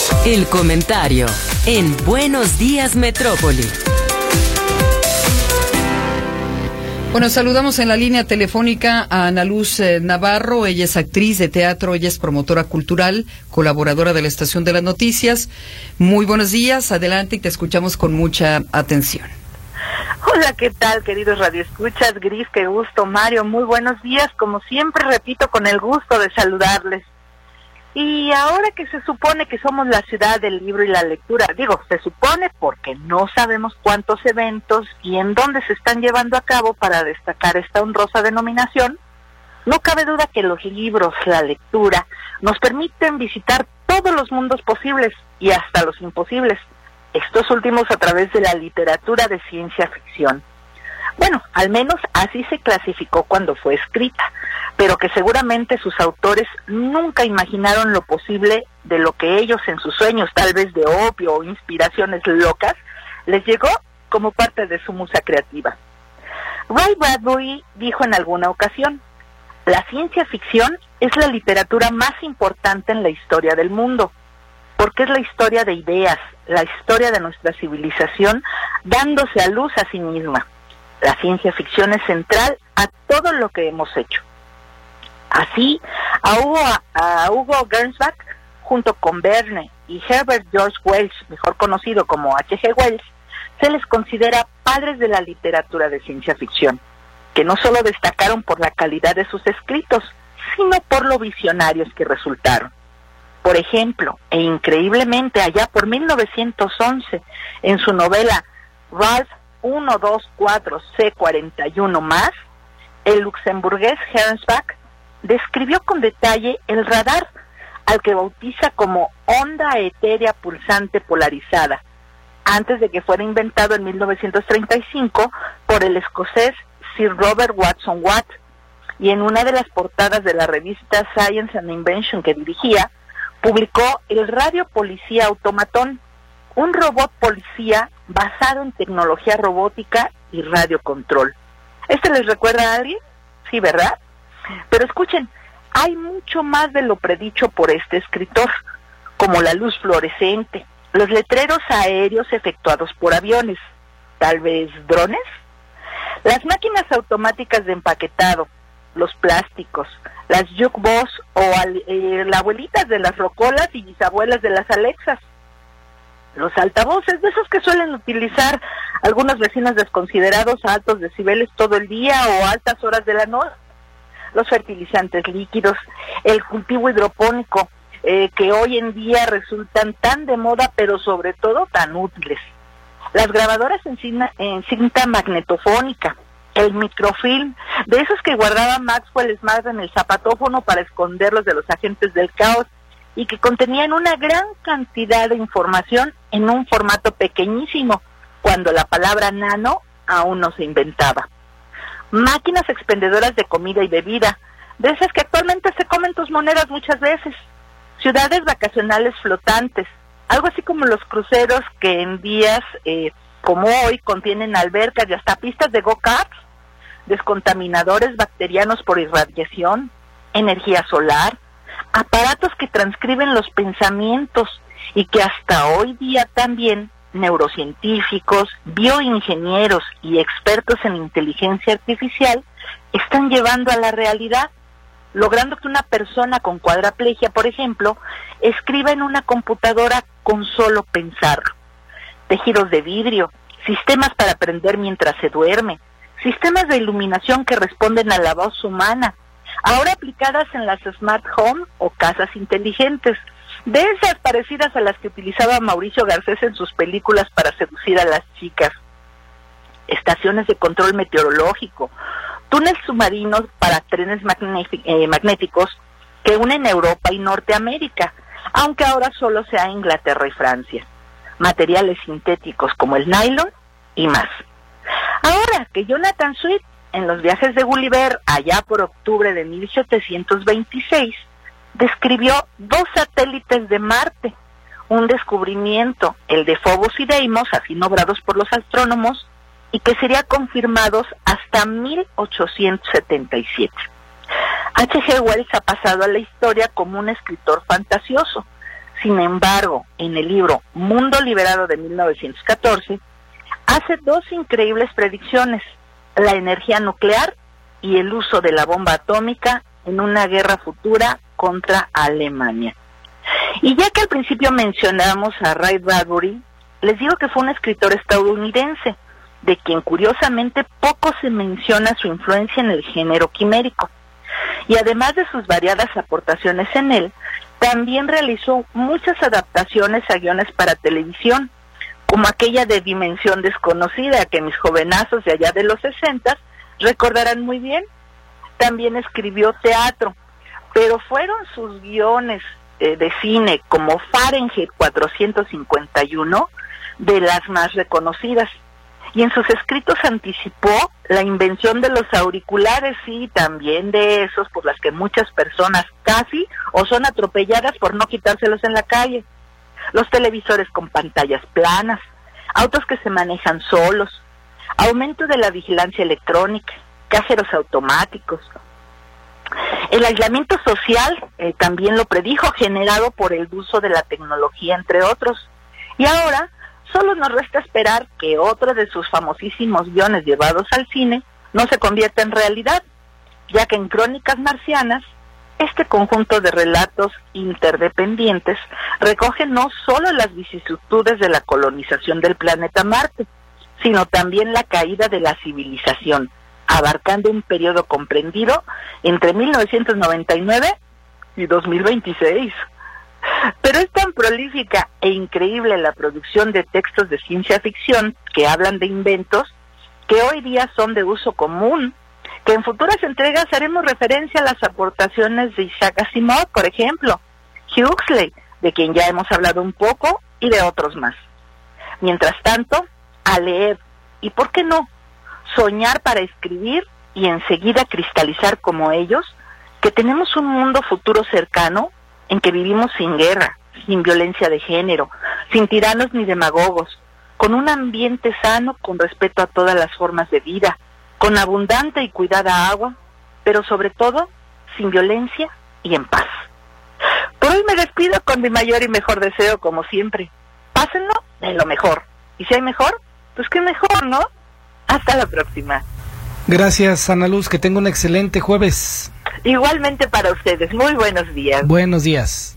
El comentario en Buenos Días Metrópoli. Bueno, saludamos en la línea telefónica a Ana Luz Navarro. Ella es actriz de teatro, ella es promotora cultural, colaboradora de la Estación de las Noticias. Muy buenos días, adelante y te escuchamos con mucha atención. Hola, ¿qué tal, queridos radioescuchas? Gris, qué gusto, Mario, muy buenos días. Como siempre, repito, con el gusto de saludarles. Y ahora que se supone que somos la ciudad del libro y la lectura, digo, se supone porque no sabemos cuántos eventos y en dónde se están llevando a cabo para destacar esta honrosa denominación, no cabe duda que los libros, la lectura, nos permiten visitar todos los mundos posibles y hasta los imposibles, estos últimos a través de la literatura de ciencia ficción. Bueno, al menos así se clasificó cuando fue escrita, pero que seguramente sus autores nunca imaginaron lo posible de lo que ellos en sus sueños, tal vez de opio o inspiraciones locas, les llegó como parte de su musa creativa. Ray Bradbury dijo en alguna ocasión, la ciencia ficción es la literatura más importante en la historia del mundo, porque es la historia de ideas, la historia de nuestra civilización dándose a luz a sí misma. La ciencia ficción es central a todo lo que hemos hecho. Así, a Hugo Gernsback, junto con Verne y Herbert George Wells, mejor conocido como H.G. Wells, se les considera padres de la literatura de ciencia ficción, que no solo destacaron por la calidad de sus escritos, sino por lo visionarios que resultaron. Por ejemplo, e increíblemente allá por 1911, en su novela Ralph 124 C41 más, el luxemburgués Gernsback describió con detalle el radar, al que bautiza como onda etérea pulsante polarizada, antes de que fuera inventado en 1935 por el escocés Sir Robert Watson Watt, y en una de las portadas de la revista Science and Invention que dirigía, publicó el Radio Policía Automatón, un robot policía basado en tecnología robótica y radiocontrol. ¿Este les recuerda a alguien? Sí, ¿verdad? Pero escuchen, hay mucho más de lo predicho por este escritor, como la luz fluorescente, los letreros aéreos efectuados por aviones, tal vez drones, las máquinas automáticas de empaquetado, los plásticos, las jukebox o las abuelitas de las rocolas y bisabuelas de las Alexas, los altavoces, de esos que suelen utilizar algunos vecinos desconsiderados a altos decibeles todo el día o a altas horas de la noche, los fertilizantes líquidos, el cultivo hidropónico, que hoy en día resultan tan de moda, pero sobre todo tan útiles, las grabadoras en cinta magnetofónica, el microfilm, de esos que guardaba Maxwell Smart en el zapatófono para esconderlos de los agentes del caos, y que contenían una gran cantidad de información en un formato pequeñísimo, cuando la palabra nano aún no se inventaba. Máquinas expendedoras de comida y bebida, de esas que actualmente se comen tus monedas muchas veces. Ciudades vacacionales flotantes, algo así como los cruceros que en días como hoy contienen albercas y hasta pistas de go-karts, descontaminadores bacterianos por irradiación, energía solar, aparatos que transcriben los pensamientos y que hasta hoy día también neurocientíficos, bioingenieros y expertos en inteligencia artificial están llevando a la realidad, logrando que una persona con cuadraplegia, por ejemplo, escriba en una computadora con solo pensarlo. Tejidos de vidrio, sistemas para aprender mientras se duerme, sistemas de iluminación que responden a la voz humana, ahora aplicadas en las smart home o casas inteligentes, de esas parecidas a las que utilizaba Mauricio Garcés en sus películas para seducir a las chicas. Estaciones de control meteorológico, túneles submarinos para trenes magnéticos que unen Europa y Norteamérica, aunque ahora solo sea Inglaterra y Francia. Materiales sintéticos como el nylon y más. Ahora que Jonathan Swift, en los viajes de Gulliver, allá por octubre de 1726, describió 2 satélites de Marte, un descubrimiento, el de Phobos y Deimos, así nombrados por los astrónomos, y que sería confirmados hasta 1877. H.G. Wells ha pasado a la historia como un escritor fantasioso. Sin embargo, en el libro Mundo Liberado de 1914, hace dos increíbles predicciones: la energía nuclear y el uso de la bomba atómica en una guerra futura contra Alemania. Y ya que al principio mencionamos a Ray Bradbury, les digo que fue un escritor estadounidense, de quien curiosamente poco se menciona su influencia en el género quimérico. Y además de sus variadas aportaciones en él, también realizó muchas adaptaciones a guiones para televisión, como aquella de Dimensión Desconocida, que mis jovenazos de allá de los 60 recordarán muy bien. También escribió teatro, pero fueron sus guiones de cine, como Fahrenheit 451, de las más reconocidas. Y en sus escritos anticipó la invención de los auriculares, y también de esos por las que muchas personas casi o son atropelladas por no quitárselos en la calle. Los televisores con pantallas planas, autos que se manejan solos, aumento de la vigilancia electrónica, cajeros automáticos. El aislamiento social también lo predijo, generado por el uso de la tecnología, entre otros. Y ahora solo nos resta esperar que otro de sus famosísimos guiones llevados al cine no se convierta en realidad, ya que en Crónicas Marcianas, este conjunto de relatos interdependientes recoge no solo las vicisitudes de la colonización del planeta Marte, sino también la caída de la civilización, abarcando un periodo comprendido entre 1999 y 2026. Pero es tan prolífica e increíble la producción de textos de ciencia ficción que hablan de inventos que hoy día son de uso común, que en futuras entregas haremos referencia a las aportaciones de Isaac Asimov, por ejemplo, Huxley, de quien ya hemos hablado un poco, y de otros más. Mientras tanto, a leer, y ¿por qué no?, soñar para escribir y enseguida cristalizar como ellos, que tenemos un mundo futuro cercano en que vivimos sin guerra, sin violencia de género, sin tiranos ni demagogos, con un ambiente sano con respeto a todas las formas de vida, con abundante y cuidada agua, pero sobre todo sin violencia y en paz. Por hoy me despido con mi mayor y mejor deseo, como siempre. Pásenlo de lo mejor. Y si hay mejor, pues qué mejor, ¿no? Hasta la próxima. Gracias, Ana Luz, que tenga un excelente jueves. Igualmente para ustedes. Muy buenos días. Buenos días.